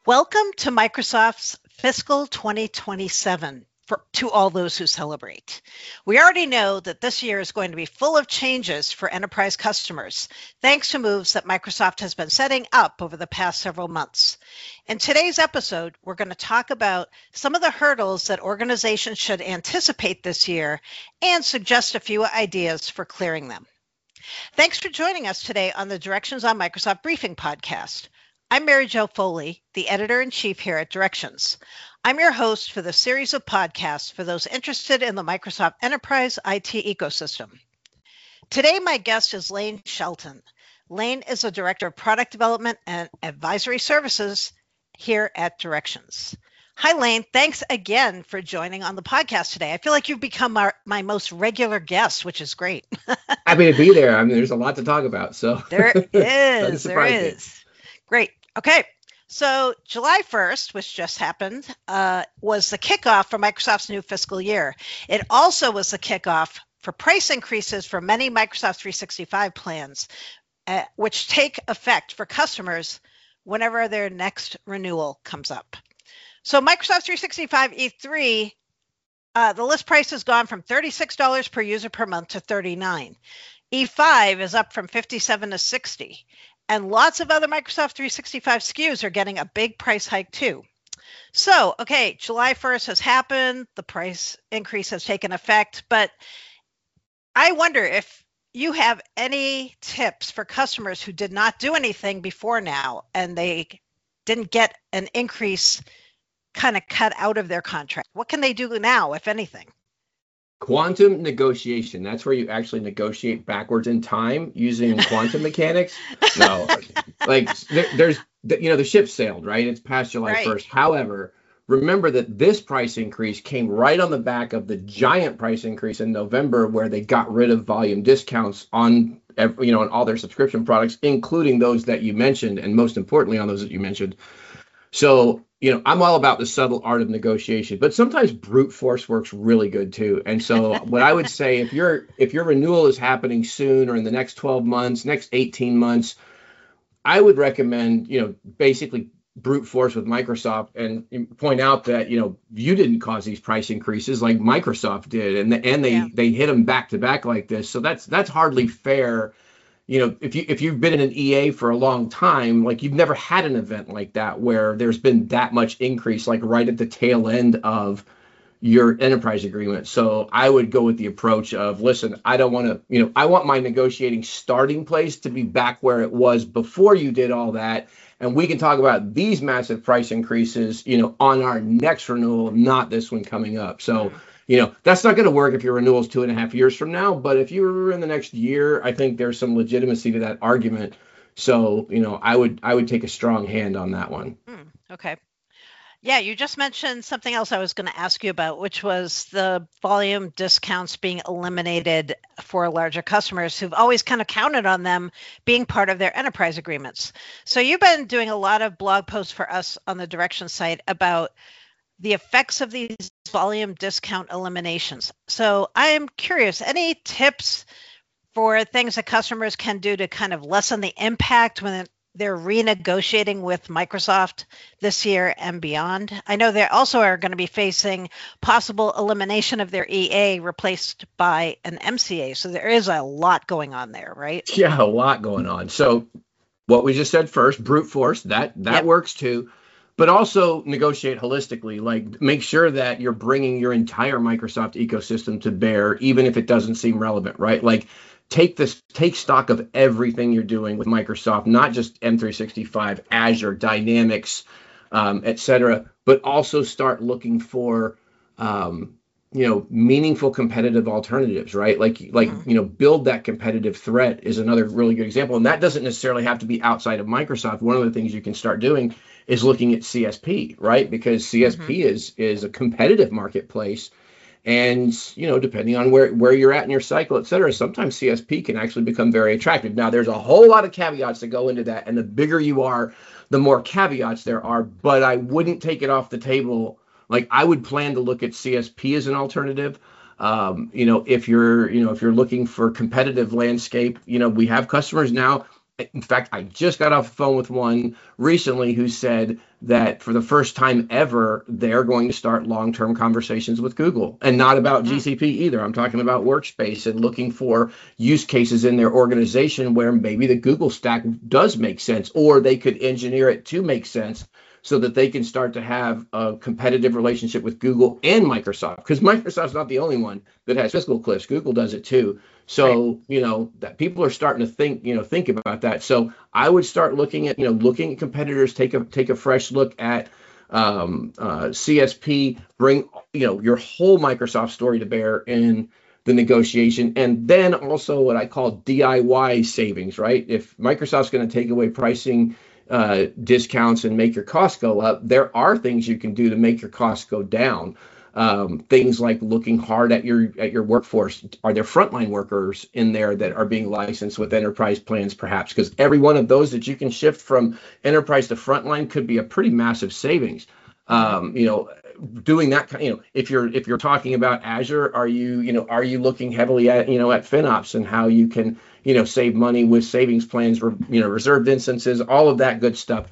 Welcome to Microsoft's fiscal 2027 to all those who celebrate. We already know that this year is going to be full of changes for enterprise customers, thanks to moves that Microsoft has been setting up over the past several months. In today's episode, we're going to talk about some of the hurdles that organizations should anticipate this year and suggest a few ideas for clearing them. Thanks for joining us today on the Directions on Microsoft Briefing podcast. I'm Mary Jo Foley, the editor-in-chief here at Directions. I'm your host for the series of podcasts for those interested in the Microsoft Enterprise IT ecosystem. Today, my guest is Lane Shelton. Lane is a director of product development and advisory services here at Directions. Hi, Lane. Thanks again for joining on the podcast today. I feel like you've become my most regular guest, which is great. Happy to be there. I mean, there's a lot to talk about. So there is. Great. Okay. So July 1st, which just happened, was the kickoff for Microsoft's new fiscal year. It also was the kickoff for price increases for many Microsoft 365 plans, which take effect for customers whenever their next renewal comes up. So Microsoft 365 E3, the list price has gone from $36 per user per month to $39. E5 is up from $57 to $60. And lots of other Microsoft 365 SKUs are getting a big price hike too. So, okay, July 1st has happened. The price increase has taken effect. But I wonder if you have any tips for customers who did not do anything before now and they didn't get an increase kind of cut out of their contract. What can they do now, if anything? Quantum negotiation. That's where you actually negotiate backwards in time using quantum mechanics. No, like there's, the ship sailed, right? It's past July 1st. However, remember that this price increase came right on the back of the giant price increase in November, where they got rid of volume discounts on, on all their subscription products, including those that you mentioned, and most importantly on those that you mentioned. So, I'm all about the subtle art of negotiation, but sometimes brute force works really good too. And so what I would say, if your renewal is happening soon or in the next 12 months, next 18 months, I would recommend, basically brute force with Microsoft and point out that, you didn't cause these price increases like Microsoft did. And they hit them back to back like this. So that's hardly fair. If you've been in an EA for a long time, like you've never had an event like that where there's been that much increase, like right at the tail end of your enterprise agreement. So I would go with the approach of, listen, I don't want to, I want my negotiating starting place to be back where it was before you did all that. And we can talk about these massive price increases, on our next renewal, not this one coming up. So that's not going to work if your renewal is 2.5 years from now. But if you're in the next year, I think there's some legitimacy to that argument. So, I would take a strong hand on that one. Okay. Yeah, you just mentioned something else I was going to ask you about, which was the volume discounts being eliminated for larger customers who've always kind of counted on them being part of their enterprise agreements. So you've been doing a lot of blog posts for us on the Directions site about the effects of these volume discount eliminations. So I am curious, any tips for things that customers can do to kind of lessen the impact when they're renegotiating with Microsoft this year and beyond? I know they also are going to be facing possible elimination of their EA replaced by an MCA. So there is a lot going on there, right? Yeah, a lot going on. So what we just said first, brute force, that works too. But also negotiate holistically, like make sure that you're bringing your entire Microsoft ecosystem to bear, even if it doesn't seem relevant, right? Like take stock of everything you're doing with Microsoft, not just M365, Azure, Dynamics, et cetera, but also start looking for, meaningful competitive alternatives, right? Build that competitive threat is another really good example. And that doesn't necessarily have to be outside of Microsoft. One of the things you can start doing is looking at CSP, right? Because CSP is a competitive marketplace. And, depending on where you're at in your cycle, et cetera, sometimes CSP can actually become very attractive. Now, there's a whole lot of caveats that go into that. And the bigger you are, the more caveats there are. But I wouldn't take it off the table. Like I would plan to look at CSP as an alternative. If you're looking for competitive landscape, we have customers now. In fact, I just got off the phone with one recently who said that for the first time ever, they're going to start long-term conversations with Google, and not about GCP either. I'm talking about Workspace and looking for use cases in their organization where maybe the Google stack does make sense, or they could engineer it to make sense so that they can start to have a competitive relationship with Google and Microsoft, because Microsoft's not the only one that has fiscal cliffs. Google does it too. So, that people are starting to think about that. So I would start looking at competitors, take a fresh look at CSP, bring, your whole Microsoft story to bear in the negotiation. And then also what I call DIY savings, right? If Microsoft's going to take away pricing discounts and make your costs go up, there are things you can do to make your costs go down. Things like looking hard at your workforce. Are there frontline workers in there that are being licensed with enterprise plans, perhaps? Because every one of those that you can shift from enterprise to frontline could be a pretty massive savings. Doing that, if you're talking about Azure, are you looking heavily at FinOps and how you can save money with savings plans, reserved instances, all of that good stuff.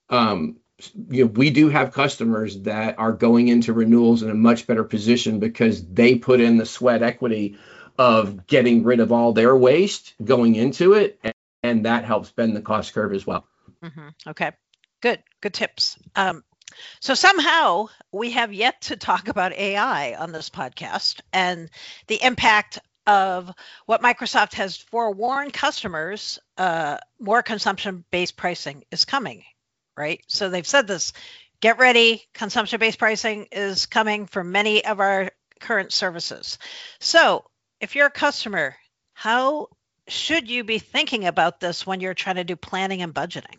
We do have customers that are going into renewals in a much better position because they put in the sweat equity of getting rid of all their waste going into it, and that helps bend the cost curve as well. Okay, good tips. So somehow we have yet to talk about AI on this podcast and the impact of what Microsoft has forewarned customers. More consumption-based pricing is coming. Right? So they've said this, get ready, consumption-based pricing is coming for many of our current services. So if you're a customer, how should you be thinking about this when you're trying to do planning and budgeting?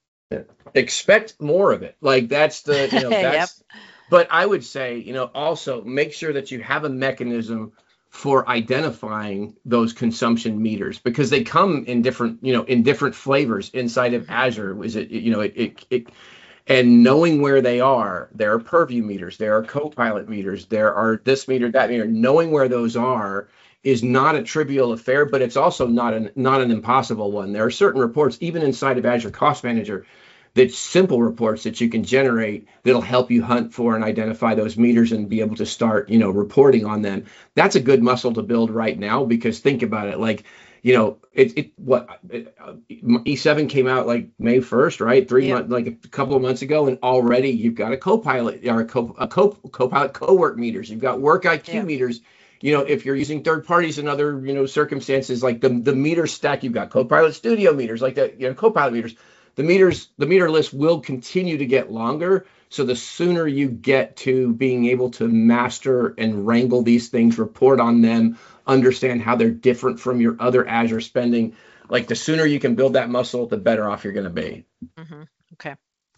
Expect more of it. Like that's the, Yep. But I would say, also make sure that you have a mechanism for identifying those consumption meters, because they come in different flavors inside of Azure. Is it, and knowing where they are, there are purview meters, there are Copilot meters, there are this meter, that meter. Knowing where those are is not a trivial affair, but it's also not an impossible one. There are certain reports, even inside of Azure Cost Manager, that's simple reports that you can generate that'll help you hunt for and identify those meters and be able to start, reporting on them. That's a good muscle to build right now, because think about it, like, E7 came out like May 1st, right? 3 months, like a couple of months ago, and already you've got a Copilot or Copilot co-work meters. You've got Work IQ meters. If you're using third parties and other, circumstances, like the meter stack, you've got Copilot Studio meters, like that, Copilot meters. The meter list will continue to get longer. So the sooner you get to being able to master and wrangle these things, report on them, understand how they're different from your other Azure spending, like the sooner you can build that muscle, the better off you're going to be. Okay.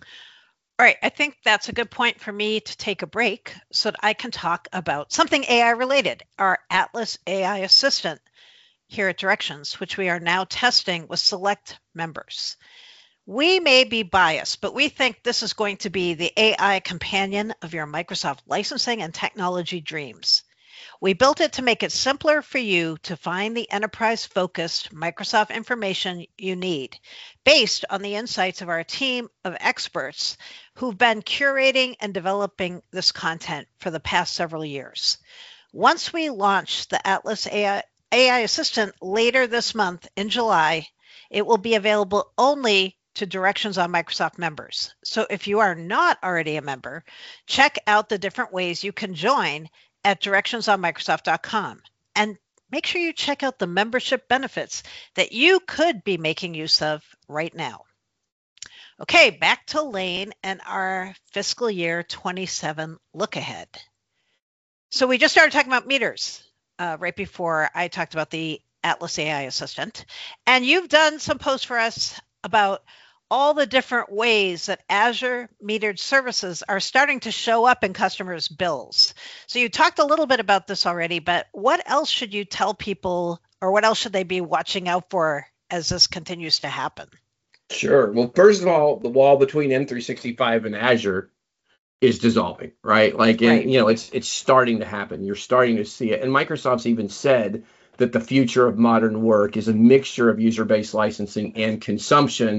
All right. I think that's a good point for me to take a break so that I can talk about something AI related, our Atlas AI Assistant here at Directions, which we are now testing with select members. We may be biased, but we think this is going to be the AI companion of your Microsoft licensing and technology dreams. We built it to make it simpler for you to find the enterprise-focused Microsoft information you need, based on the insights of our team of experts who've been curating and developing this content for the past several years. Once we launch the Atlas AI Assistant later this month in July, it will be available only to Directions on Microsoft members. So if you are not already a member, check out the different ways you can join at directionsonmicrosoft.com. And make sure you check out the membership benefits that you could be making use of right now. Okay, back to Lane and our fiscal year 27 look ahead. So we just started talking about meters right before I talked about the Atlas AI Assistant. And you've done some posts for us about all the different ways that Azure metered services are starting to show up in customers' bills. So you talked a little bit about this already, but what else should you tell people, or what else should they be watching out for as this continues to happen? Sure. Well, first of all, the wall between M365 and Azure is dissolving, right? Like, right. It's starting to happen. You're starting to see it. And Microsoft's even said that the future of modern work is a mixture of user-based licensing and consumption,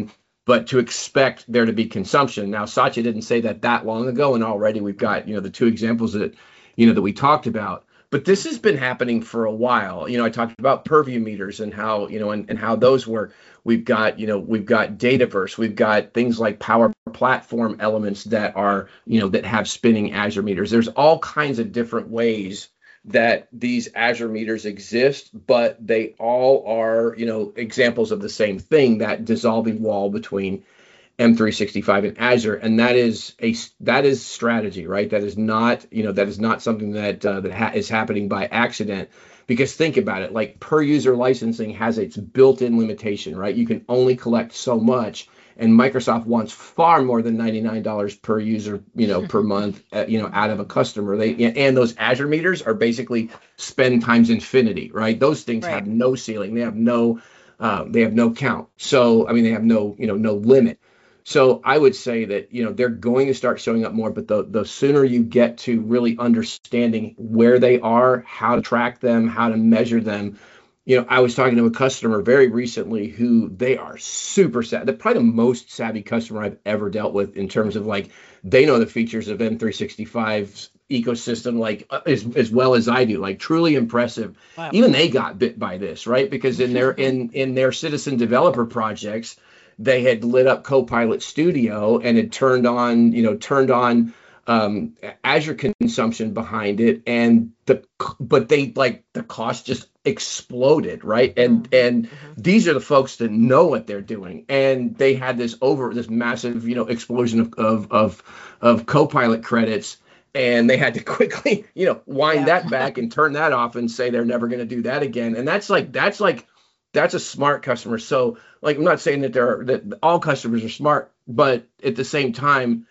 but to expect there to be consumption. Now, Satya didn't say that long ago, and already we've got, the two examples that, that we talked about. But this has been happening for a while. I talked about purview meters and how, and how those work. We've got Dataverse. We've got things like Power Platform elements that are, that have spinning Azure meters. There's all kinds of different ways that these Azure meters exist, but they all are, examples of the same thing, that dissolving wall between M365 and Azure, and that is strategy, right? That is not, something that is happening by accident. Because think about it, like per user licensing has its built-in limitation, right? You can only collect so much, and Microsoft wants far more than $99 per user, per month, out of a customer. And those Azure meters are basically spend times infinity, right? Those things have no ceiling. They have no count. So, they have no limit. So I would say that, they're going to start showing up more, but the sooner you get to really understanding where they are, how to track them, how to measure them. I was talking to a customer very recently who they are super savvy. They're probably the most savvy customer I've ever dealt with in terms of they know the features of M365's ecosystem as well as I do, truly impressive. Wow. Even they got bit by this, right? Because in their citizen developer projects, they had lit up Copilot Studio and had turned on Azure consumption behind it, and the cost just exploded, right? And these are the folks that know what they're doing, and they had this massive explosion of Copilot credits, and they had to quickly wind that back and turn that off and say they're never going to do that again. And that's a smart customer. So I'm not saying that all customers are smart, but at the same time,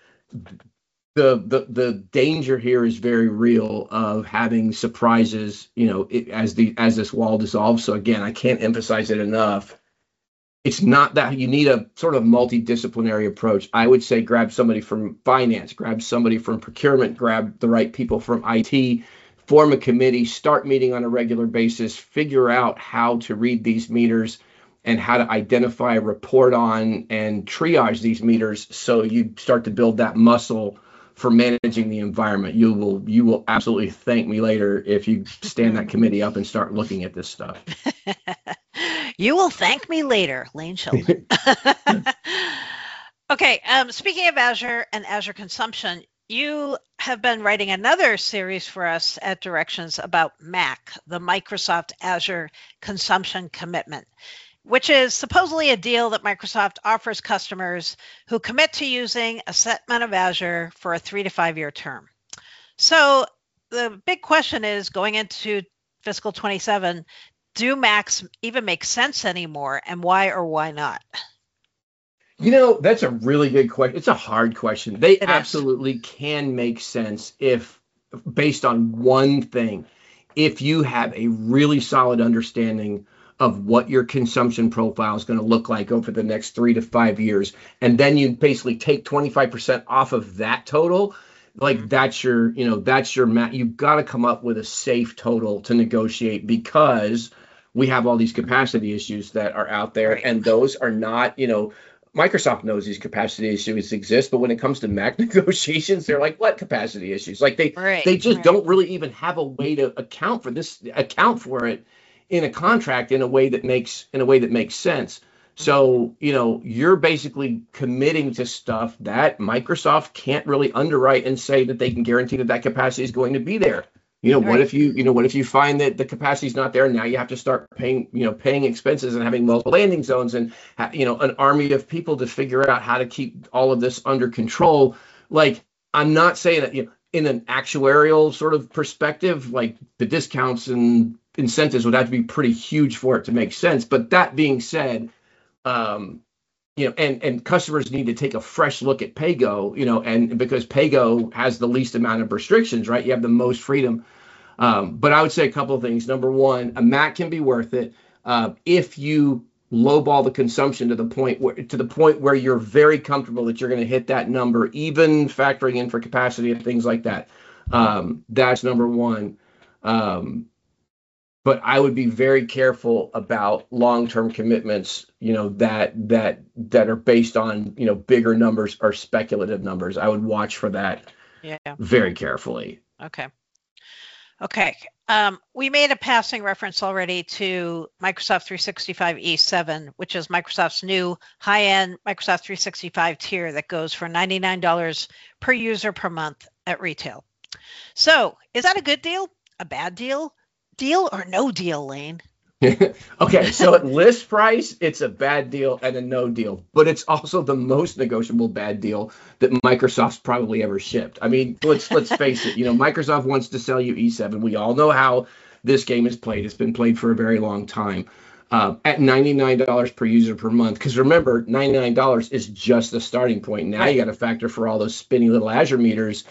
the danger here is very real of having surprises, as this wall dissolves. So again, I can't emphasize it enough. It's not that you need a sort of multidisciplinary approach. I would say grab somebody from finance, grab somebody from procurement, grab the right people from IT, form a committee, start meeting on a regular basis, figure out how to read these meters and how to identify, report on, and triage these meters, so you start to build that muscle for managing the environment. You will absolutely thank me later if you stand that committee up and start looking at this stuff. You will thank me later, Lane Sheldon. Okay, speaking of Azure and Azure consumption, you have been writing another series for us at Directions about MAC, the Microsoft Azure Consumption Commitment, which is supposedly a deal that Microsoft offers customers who commit to using a set amount of Azure for a 3 to 5 year term. So the big question is, going into fiscal 27, do MACs even make sense anymore, and why or why not? That's a really good question. It's a hard question. They absolutely can make sense if, based on one thing, if you have a really solid understanding of what your consumption profile is going to look like over the next 3 to 5 years, and then you basically take 25% off of that total, that's your you've got to come up with a safe total to negotiate, because we have all these capacity issues that are out there, and those are not, Microsoft knows these capacity issues exist, but when it comes to MAC negotiations, they're like, what capacity issues? They just don't really even have a way to account for it in a contract in a way that makes sense. So, you're basically committing to stuff that Microsoft can't really underwrite and say that they can guarantee that capacity is going to be there. What if you find that the capacity is not there, and now you have to start paying expenses and having multiple landing zones and, an army of people to figure out how to keep all of this under control. I'm not saying that, in an actuarial sort of perspective, the discounts and incentives would have to be pretty huge for it to make sense. But that being said, and customers need to take a fresh look at PayGo, and because PayGo has the least amount of restrictions, right? You have the most freedom. But I would say a couple of things. Number one, a Mac can be worth it if you lowball the consumption to the point where you're very comfortable that you're going to hit that number, even factoring in for capacity and things like that. That's number one. but I would be very careful about long-term commitments, that are based on, bigger numbers or speculative numbers. I would watch for that very carefully. Okay. We made a passing reference already to Microsoft 365 E7, which is Microsoft's new high-end Microsoft 365 tier that goes for $99 per user per month at retail. So is that a good deal? A bad deal? Deal or no deal, Lane? Okay, so at list price, it's a bad deal and a no deal, but it's also the most negotiable bad deal that Microsoft's probably ever shipped. I mean, let's face it. Microsoft wants to sell you E7. We all know how this game is played. It's been played for a very long time. At $99 per user per month, because remember, $99 is just the starting point. Now you got to factor for all those spinny little Azure meters.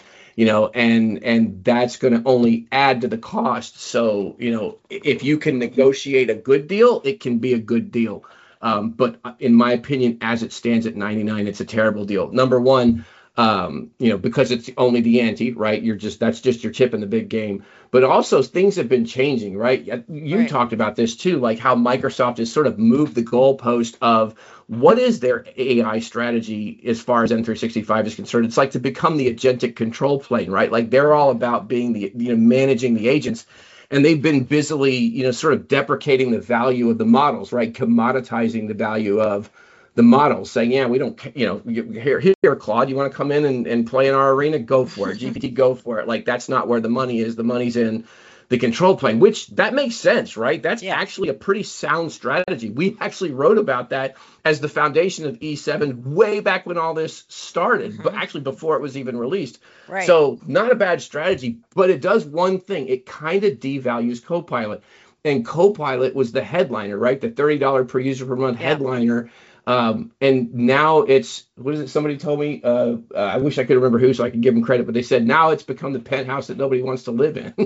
And that's going to only add to the cost. So, if you can negotiate a good deal, it can be a good deal. But in my opinion, as it stands at 99, it's a terrible deal. Number one, because it's only the ante, right? That's just your chip in the big game. But also things have been changing, right? You talked about this too, like how Microsoft has sort of moved the goalpost of what is their AI strategy as far as M365 is concerned. It's like to become the agentic control plane, right? Like they're all about being managing the agents. And they've been busily, sort of deprecating the value of the models, right? Commoditizing the value of the models, saying, yeah, we don't, here, Claude, you want to come in and play in our arena? Go for it. GPT, go for it. Like, that's not where the money is. The money's in the control plane, which that makes sense, right? That's actually a pretty sound strategy. We actually wrote about that as the foundation of E7 way back when all this started, but actually before it was even released. Right. So not a bad strategy, but it does one thing. It kind of devalues Copilot. And Copilot was the headliner, right? The $30 per user per month headliner. And now it's, what is it? Somebody told me, I wish I could remember who, so I could give them credit, but they said now it's become the penthouse that nobody wants to live in,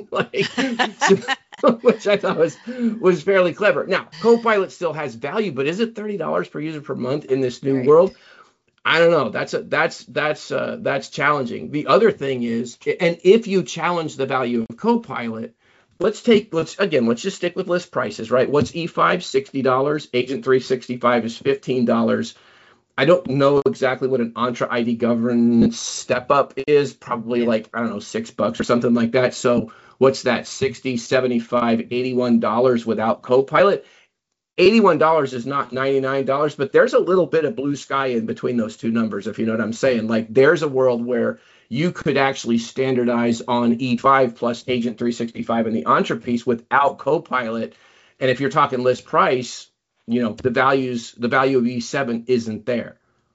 which I thought was fairly clever. Now, Copilot still has value, but is it $30 per user per month in this new world? I don't know. That's challenging. The other thing is, and if you challenge the value of Copilot, let's just stick with list prices, right? What's E5? $60. Agent 365 is $15. I don't know exactly what an Entra ID governance step up is, probably like, I don't know, $6 or something like that. So what's that? $60, $75, $81 without Copilot. $81 is not $99, but there's a little bit of blue sky in between those two numbers, if you know what I'm saying. Like there's a world where you could actually standardize on E5 plus Agent 365 and the Entra piece without Copilot. And if you're talking list price, the value of E7 isn't there.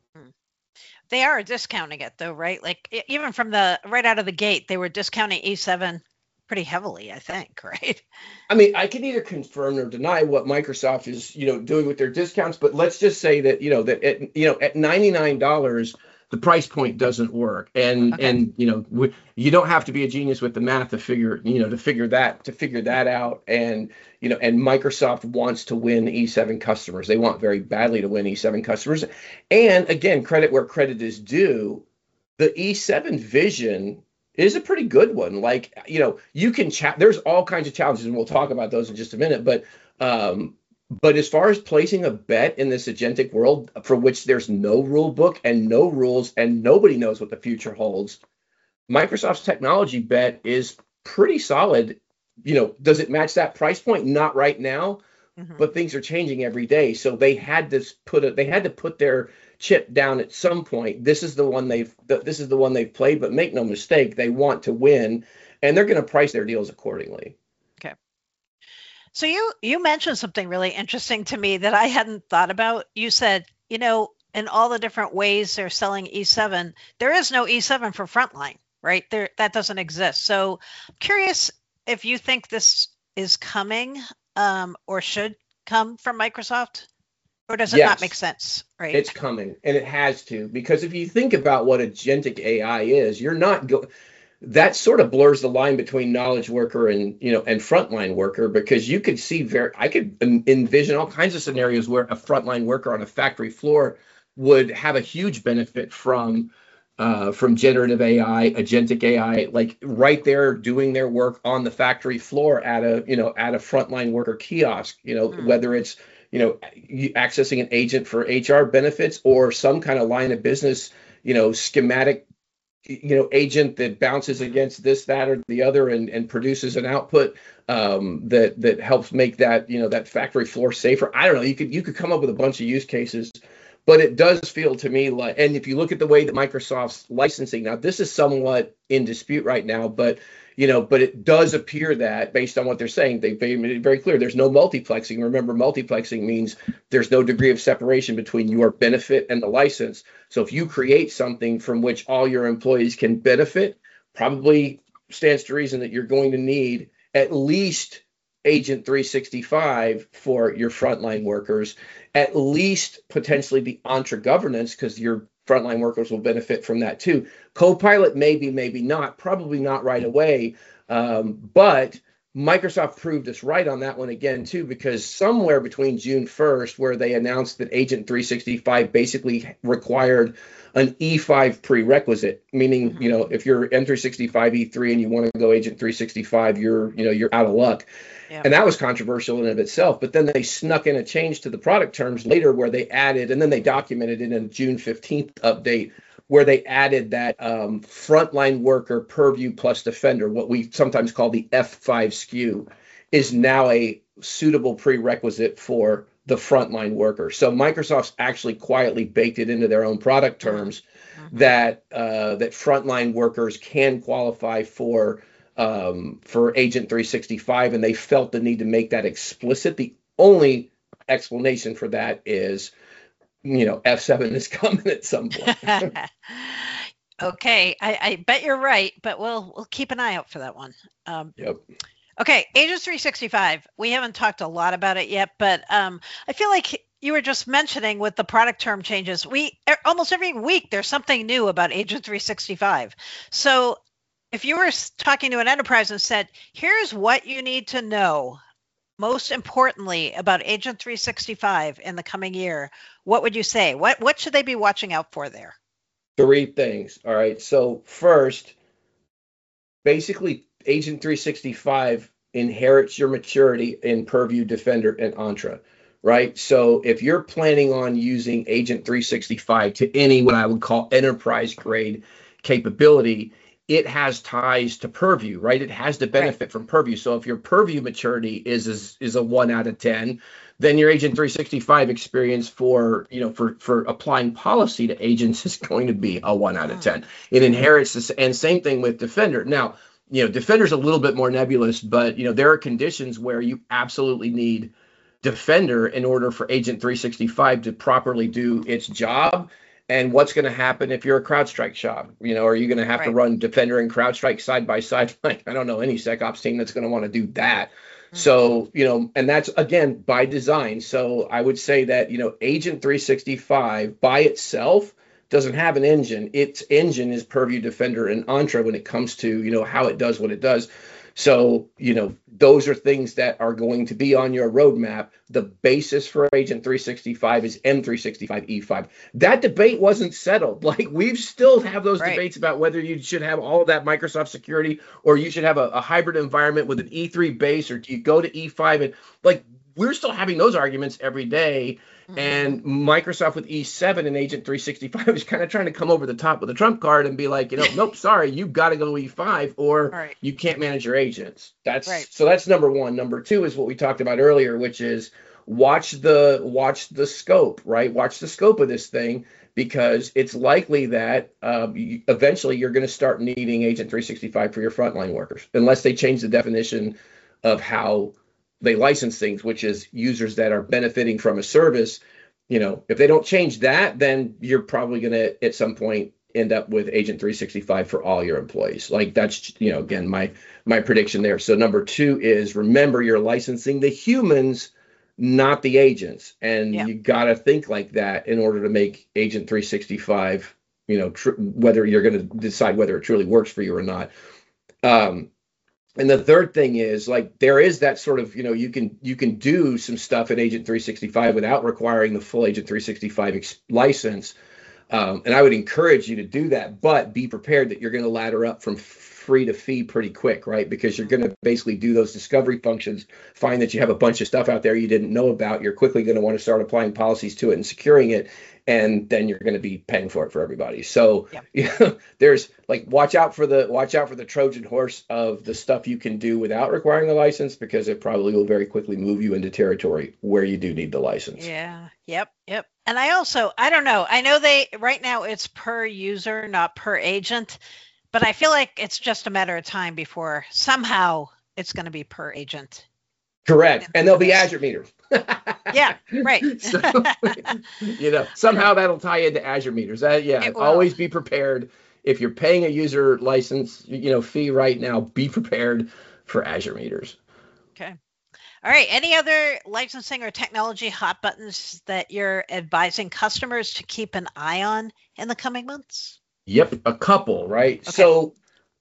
They are discounting it though, right? Like even from right out of the gate, they were discounting E7 pretty heavily, I think, right? I mean, I can either confirm or deny what Microsoft is, doing with their discounts, but let's just say that, at $99, the price point doesn't work. And you don't have to be a genius with the math to figure that out. And Microsoft wants to win E7 customers. They want very badly to win E7 customers. And again, credit where credit is due. The E7 vision is a pretty good one. Like, you can there's all kinds of challenges, and we'll talk about those in just a minute. But as far as placing a bet in this agentic world for which there's no rule book and no rules and nobody knows what the future holds, Microsoft's technology bet is pretty solid. Does it match that price point? Not right now, but things are changing every day. So they had to put their chip down at some point. This is the one they've played, but make no mistake, they want to win, and they're going to price their deals accordingly. Okay. So you mentioned something really interesting to me that I hadn't thought about. You said, in all the different ways they're selling E7, there is no E7 for frontline, right? That doesn't exist. So I'm curious if you think this is coming or should come from Microsoft, or does it not make sense? Right? It's coming, and it has to, because if you think about what agentic AI is, you're not that sort of blurs the line between knowledge worker and frontline worker, because you could see I could envision all kinds of scenarios where a frontline worker on a factory floor would have a huge benefit from from generative AI, agentic AI, like right there doing their work on the factory floor at a frontline worker kiosk, whether it's, accessing an agent for HR benefits or some kind of line of business, schematic, agent that bounces against this, that, or the other and produces an output that helps make that, that factory floor safer. I don't know. You could come up with a bunch of use cases. But it does feel to me like, and if you look at the way that Microsoft's licensing now, this is somewhat in dispute right now, but it does appear that based on what they're saying, they've made it very clear there's no multiplexing. Remember, multiplexing means there's no degree of separation between your benefit and the license. So if you create something from which all your employees can benefit, probably stands to reason that you're going to need at least Agent 365 for your frontline workers, at least potentially the Entra governance, because your frontline workers will benefit from that too. Copilot, maybe not, probably not right away. But Microsoft proved us right on that one again too, because somewhere between June 1st, where they announced that Agent 365 basically required an E5 prerequisite, meaning, if you're M365 E3 and you want to go Agent 365, you're out of luck. Yeah. And that was controversial in and of itself. But then they snuck in a change to the product terms later where they added, and then they documented it in a June 15th update, where they added that frontline worker purview plus defender, what we sometimes call the F5 SKU, is now a suitable prerequisite for the frontline worker. So Microsoft's actually quietly baked it into their own product terms that frontline workers can qualify for Agent 365, and they felt the need to make that explicit. The only explanation for that is, F7 is coming at some point. Okay, I bet you're right, but we'll keep an eye out for that one. Yep. Okay, Agent 365. We haven't talked a lot about it yet, but I feel like you were just mentioning with the product term changes, almost every week there's something new about Agent 365. So if you were talking to an enterprise and said, here's what you need to know, most importantly about Agent 365 in the coming year, what would you say? What should they be watching out for there? 3 things. All right. So first, basically, Agent 365 inherits your maturity in Purview, Defender, and Entra, right? So if you're planning on using Agent 365 to any what I would call enterprise grade capability, it has ties to Purview, right? It has to benefit from Purview. So if your Purview maturity is a 1 out of 10, then your Agent 365 experience for applying policy to agents is going to be a 1 out of 10. It inherits this, and same thing with Defender. Now, Defender's a little bit more nebulous, but there are conditions where you absolutely need Defender in order for Agent 365 to properly do its job. And what's going to happen if you're a CrowdStrike shop? Are you going to have to run Defender and CrowdStrike side by side? Like, I don't know any SecOps team that's going to want to do that. So, and that's, again, by design. So I would say that, Agent 365 by itself doesn't have an engine. Its engine is Purview, Defender, and Entra when it comes to, how it does what it does. So, those are things that are going to be on your roadmap. The basis for Agent 365 is M365 E5. That debate wasn't settled. Like, we still have those debates about whether you should have all of that Microsoft security or you should have a hybrid environment with an E3 base, or do you go to E5? And like, we're still having those arguments every day. And Microsoft with E7 and Agent 365 is kind of trying to come over the top with a trump card and be like, nope, sorry, you've got to go E5 or you can't manage your agents. So that's number 1. Number 2 is what we talked about earlier, which is watch the scope, right? Watch the scope of this thing, because it's likely that eventually you're going to start needing Agent 365 for your frontline workers, unless they change the definition of how they license things, which is users that are benefiting from a service. If they don't change that, then you're probably going to at some point end up with Agent 365 for all your employees. Like, that's, again, my prediction there. So number 2 is, remember, you're licensing the humans, not the agents. And you got to think like that in order to make Agent 365, whether you're going to decide whether it truly works for you or not. And the third thing is, like, there is that sort of, you can do some stuff in Agent 365 without requiring the full Agent 365 license. And I would encourage you to do that, but be prepared that you're going to ladder up from free to fee pretty quick, right? Because you're going to basically do those discovery functions, find that you have a bunch of stuff out there you didn't know about. You're quickly going to want to start applying policies to it and securing it. And then you're going to be paying for it for everybody. So there's like, watch out for the Trojan horse of the stuff you can do without requiring a license, because it probably will very quickly move you into territory where you do need the license. Yeah. Yep. And I don't know. I know right now it's per user, not per agent, but I feel like it's just a matter of time before somehow it's going to be per agent. Correct. And they'll be Azure meters. Yeah, right. So, somehow that'll tie into Azure meters. Always be prepared. If you're paying a user license, fee right now, be prepared for Azure meters. Okay. All right. Any other licensing or technology hot buttons that you're advising customers to keep an eye on in the coming months? Yep, a couple, right? Okay. So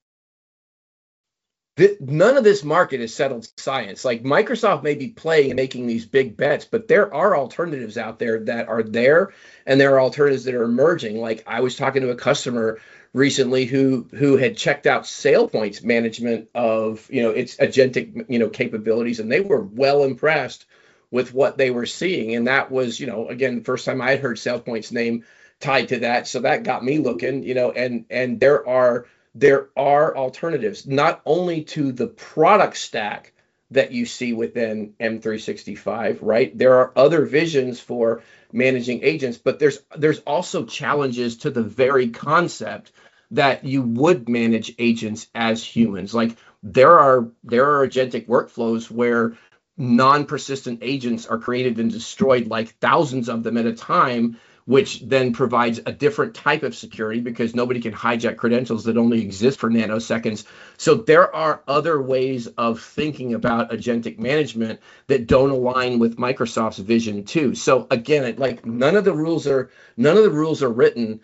none of this market is settled science. Like, Microsoft may be playing and making these big bets, but there are alternatives out there that are there, and there are alternatives that are emerging. Like, I was talking to a customer recently who had checked out SailPoint's management of its agentic capabilities, and they were well impressed with what they were seeing. And that was again, the first time I had heard SailPoint's name tied to that, so that got me looking. And there are alternatives, not only to the product stack that you see within M365, right? There are other visions for managing agents, but there's also challenges to the very concept that you would manage agents as humans. Like, there are agentic workflows where non-persistent agents are created and destroyed, like thousands of them at a time, which then provides a different type of security because nobody can hijack credentials that only exist for nanoseconds. So there are other ways of thinking about agentic management that don't align with Microsoft's vision too. So again, like, none of the rules are written,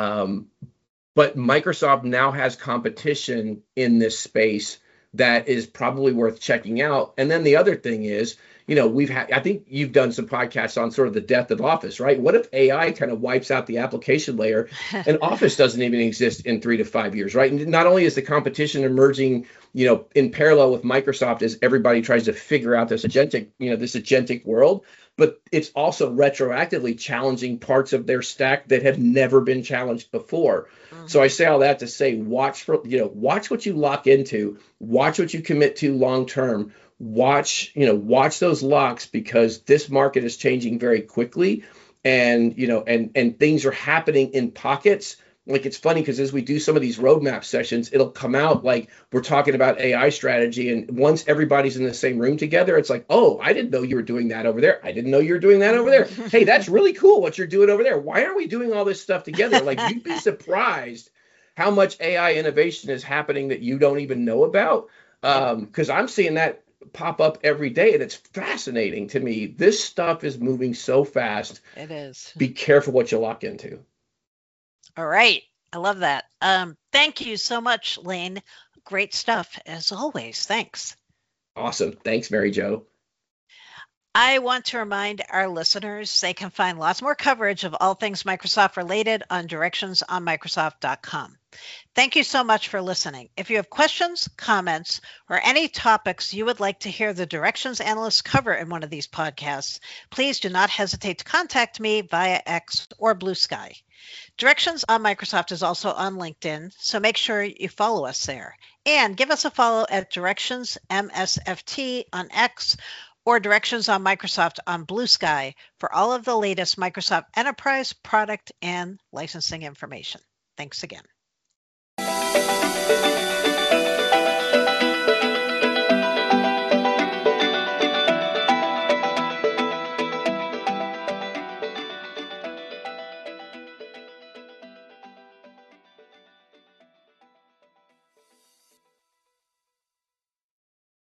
but Microsoft now has competition in this space that is probably worth checking out. And then the other thing is, I think you've done some podcasts on sort of the death of Office, right? What if AI kind of wipes out the application layer and Office doesn't even exist in 3 to 5 years, right? And not only is the competition emerging, in parallel with Microsoft as everybody tries to figure out this agentic world, but it's also retroactively challenging parts of their stack that have never been challenged before. Mm-hmm. So I say all that to say, watch what you lock into, watch what you commit to long term. Watch those locks, because this market is changing very quickly, and things are happening in pockets. Like, it's funny because as we do some of these roadmap sessions, it'll come out like we're talking about AI strategy, and once everybody's in the same room together, it's like, oh, I didn't know you were doing that over there. I didn't know you were doing that over there. Hey, that's really cool what you're doing over there. Why aren't we doing all this stuff together? Like, you'd be surprised how much AI innovation is happening that you don't even know about, because I'm seeing that pop up every day, and it's fascinating to me. This stuff is moving so fast. It is. Be careful what you lock into. All right. I love that. Thank you so much, Lane. Great stuff as always. Thanks. Awesome. Thanks, Mary Jo. I want to remind our listeners they can find lots more coverage of all things Microsoft related on directionsonmicrosoft.com. Thank you so much for listening. If you have questions, comments, or any topics you would like to hear the Directions analysts cover in one of these podcasts, please do not hesitate to contact me via X or Blue Sky. Directions on Microsoft is also on LinkedIn, so make sure you follow us there. And give us a follow at Directions MSFT on X or Directions on Microsoft on Blue Sky for all of the latest Microsoft Enterprise product and licensing information. Thanks again.